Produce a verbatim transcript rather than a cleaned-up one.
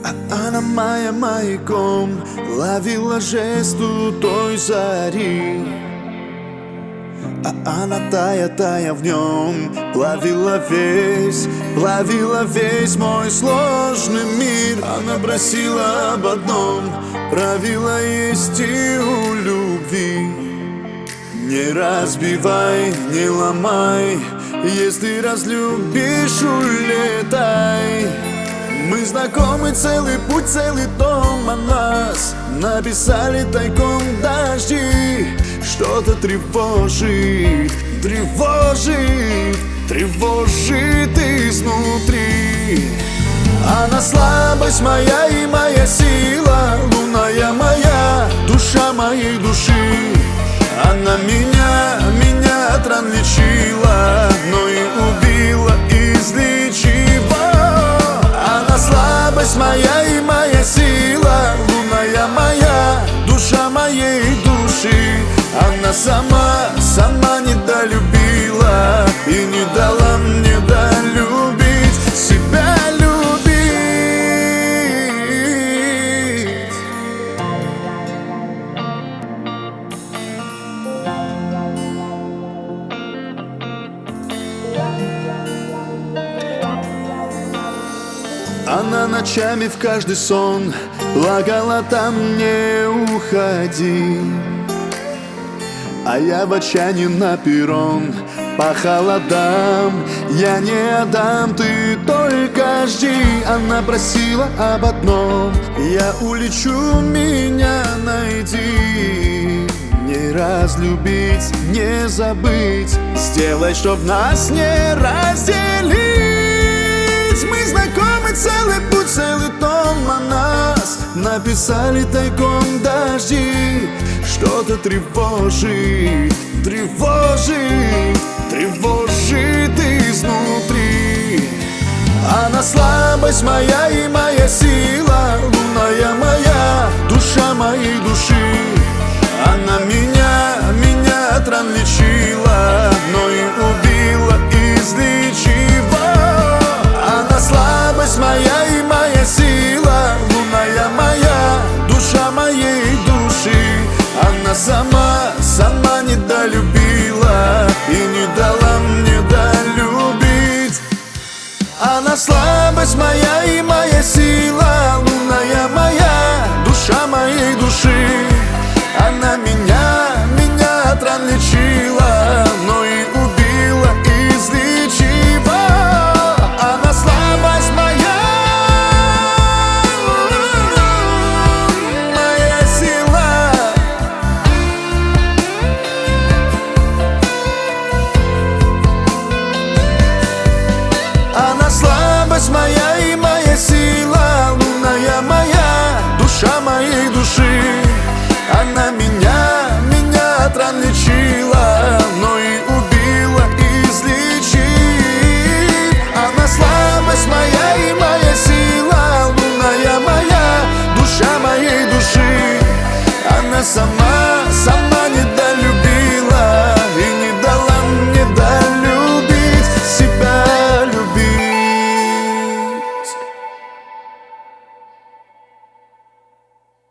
Она моя маяком ловила жесту той зари, а она, тая, тая в нем, плавила весь, плавила весь мой сложный мир. Она просила об одном, правила есть и у любви. Не разбивай, не ломай, если разлюбишь, улетай. Мы знакомы целый путь, целый дом о нас написали тайком дожди. Что-то тревожит, тревожит, тревожит изнутри. Она слабость моя и моя сила, лунная моя, душа моей души. Она меня, меня от ран лечила, но и убила излечива. Она слабость моя и моя сила, лунная моя, душа моей души. Она сама, сама недолюбила и не дала мне долюбить себя, любить. Она ночами в каждый сон плакала, там не уходи. А я в отчаянии на перрон по холодам я не отдам, ты только жди. Она просила об одном, я улечу, меня найди. Не разлюбить, не забыть, сделай, чтоб нас не разделить. Мы знакомы целый путь, целый том о нас написали тайком дожди. Что-то тревожит, тревожит, тревожит изнутри. Она слабость моя и моя сила, лунная моя, душа моей души. Она меня, меня от ран лечила, но и убила излечива. Она слабость моя и моя сила, лунная моя, душа моей души. Она сама, сама недолюбила и не дала мне долюбить. Она слабость моя и моя сила, лунная моя, душа моей души. Она меня, меня от ран лечила, но и убила излечива. Она слабость моя, моя сила. Она слабость моя и моя сила, лунная моя, душа моей души. Она меня, меня от ран лечила, но и убила излечив. Она слабость моя и моя сила, лунная моя, душа моей души. Она сама